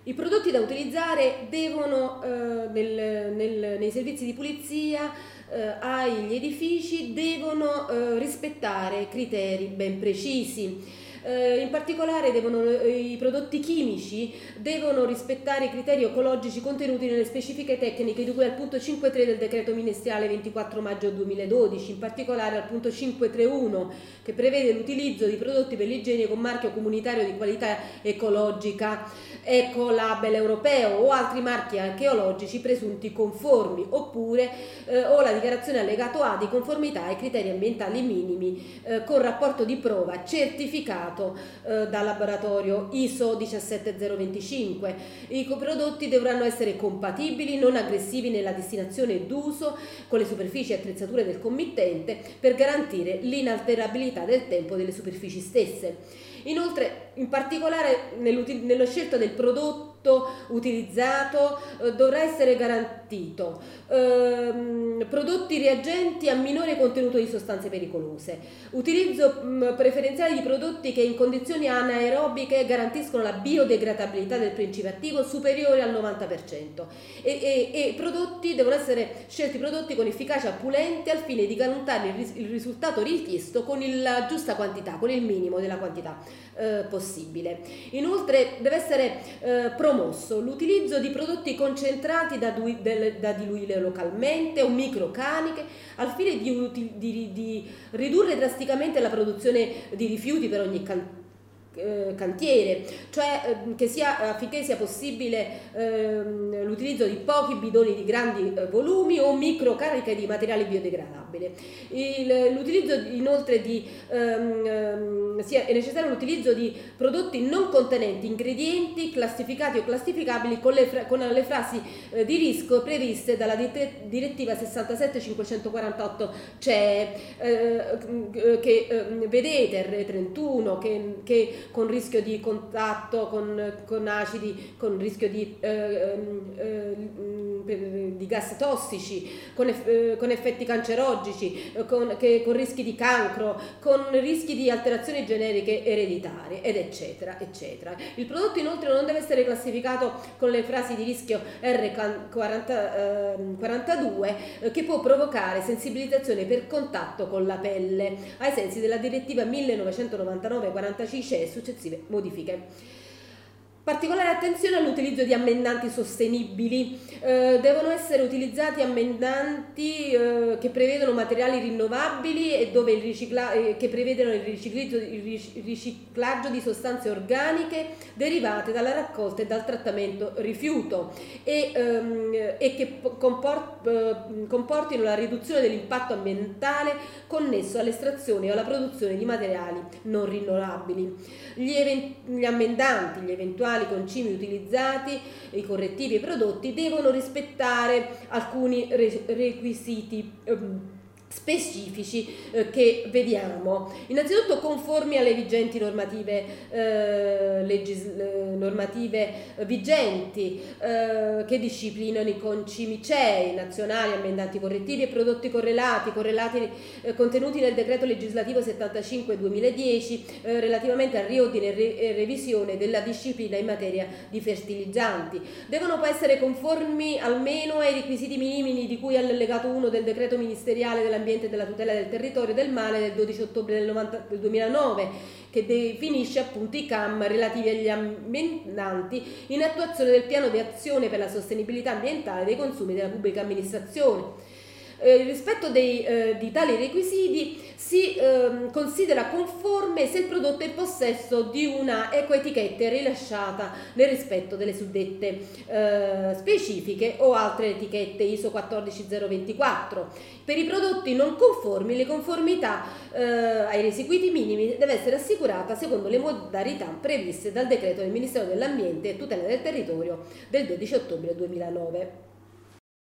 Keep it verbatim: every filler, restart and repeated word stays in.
I prodotti da utilizzare devono, eh, nel, nel, nei servizi di pulizia, eh, agli edifici, devono eh, rispettare criteri ben precisi. Eh, in particolare devono, i prodotti chimici devono rispettare i criteri ecologici contenuti nelle specifiche tecniche di cui al punto cinque punto tre del decreto ministeriale ventiquattro maggio duemiladodici, in particolare al punto cinque punto tre punto uno, che prevede l'utilizzo di prodotti per l'igiene con marchio comunitario di qualità ecologica, Ecolabel europeo o altri marchi archeologici presunti conformi, oppure eh, o la dichiarazione allegato A di conformità ai criteri ambientali minimi eh, con rapporto di prova certificato eh, dal laboratorio I S O diciassette zero venticinque. I prodotti dovranno essere compatibili, non aggressivi nella destinazione d'uso con le superfici e attrezzature del committente per garantire l'inalterabilità del tempo delle superfici stesse. Inoltre, in particolare nello scelta del prodotto utilizzato eh, dovrà essere garantito ehm, prodotti reagenti a minore contenuto di sostanze pericolose, utilizzo mh, preferenziale di prodotti che in condizioni anaerobiche garantiscono la biodegradabilità del principio attivo superiore al novanta per cento e, e, e prodotti devono essere scelti prodotti con efficacia pulente al fine di garantire il, ris- il risultato richiesto con il- la giusta quantità, con il minimo della quantità eh, possibile. Inoltre deve essere eh, promosso l'utilizzo di prodotti concentrati da, du- del, da diluire localmente o microcaniche al fine di, di, di ridurre drasticamente la produzione di rifiuti per ogni can- eh, cantiere, cioè eh, che sia, affinché sia possibile eh, l'utilizzo di pochi bidoni di grandi eh, volumi o microcariche di materiale biodegradabile. Il, l'utilizzo inoltre di ehm, sia, è necessario l'utilizzo di prodotti non contenenti ingredienti classificati o classificabili con le, fra, con le frasi eh, di rischio previste dalla direttiva sessantasette cinquecentoquarantotto C E eh, che eh, vedete R trentuno che, che con rischio di contatto con, con acidi, con rischio di, eh, eh, di gas tossici, con, eh, con effetti cancerogeni, con, che, con rischi di cancro, con rischi di alterazioni generiche ereditarie, ed eccetera, eccetera. Il prodotto inoltre non deve essere classificato con le frasi di rischio R quarantadue eh, che può provocare sensibilizzazione per contatto con la pelle, ai sensi della direttiva millenovecentonovantanove quarantacinque C E e successive modifiche. Particolare attenzione all'utilizzo di ammendanti sostenibili. Eh, devono essere utilizzati ammendanti eh, che prevedono materiali rinnovabili e dove il ricicla- eh, che prevedono il riciclaggio, il riciclaggio di sostanze organiche derivate dalla raccolta e dal trattamento rifiuto e, ehm, e che comport- eh, comportino la riduzione dell'impatto ambientale connesso all'estrazione o alla produzione di materiali non rinnovabili. Gli, event- gli ammendanti, gli eventuali concimi utilizzati, i correttivi e i prodotti devono rispettare alcuni re- requisiti ehm, specifici eh, che vediamo. Innanzitutto conformi alle vigenti normative eh, legis- normative vigenti eh, che disciplinano i concimi C E I nazionali, ammendanti correttivi e prodotti correlati, correlati eh, contenuti nel decreto legislativo settantacinque duemiladieci eh, relativamente al riordine e, re- e revisione della disciplina in materia di fertilizzanti. Devono poi essere conformi almeno ai requisiti minimi di cui all'allegato uno del decreto ministeriale della ambiente e della tutela del territorio e del mare del dodici ottobre del, novanta, del duemilanove, che definisce appunto i C A M relativi agli ammendanti in attuazione del piano di azione per la sostenibilità ambientale dei consumi della pubblica amministrazione. Eh, il rispetto dei, eh, di tali requisiti si eh, considera conforme se il prodotto è in possesso di una ecoetichetta rilasciata nel rispetto delle suddette eh, specifiche o altre etichette I S O quattordici zero ventiquattro. Per i prodotti non conformi le conformità eh, ai requisiti minimi deve essere assicurata secondo le modalità previste dal decreto del Ministero dell'Ambiente e Tutela del Territorio del dodici ottobre duemilanove.